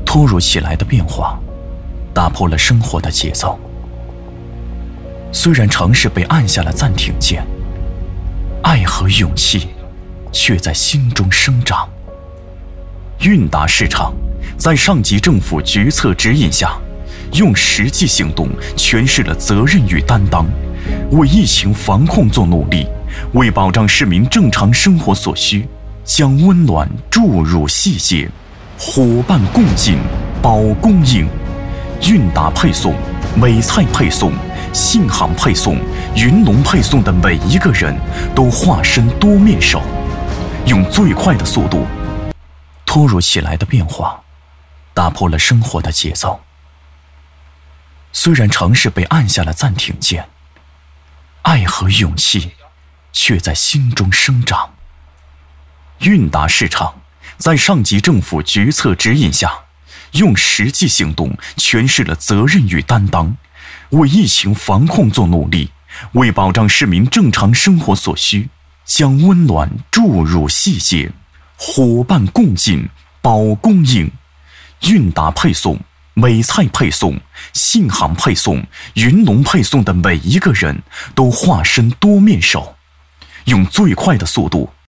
突如其来的变化打破了生活的节奏。虽然城市被按下了暂停键，爱和勇气却在心中生长。韵达市场在上级政府决策指引下，用实际行动诠释了责任与担当，为疫情防控做努力，为保障市民正常生活所需，将温暖注入细节，伙伴共进，保供应。韵达配送、美菜配送、信航配送、云农配送的每一个人都化身多面手，用最快的速度。突如其来的变化打破了生活的节奏。虽然城市被按下了暂停键，爱和勇气却在心中生长。韵达市场在上级政府决策指引下，用实际行动诠释了责任与担当，为疫情防控做努力，为保障市民正常生活所需，将温暖注入细节，伙伴共进，保供应。韵达配送、美菜配送、信航配送、云农配送的每一个人都化身多面手，用最快的速度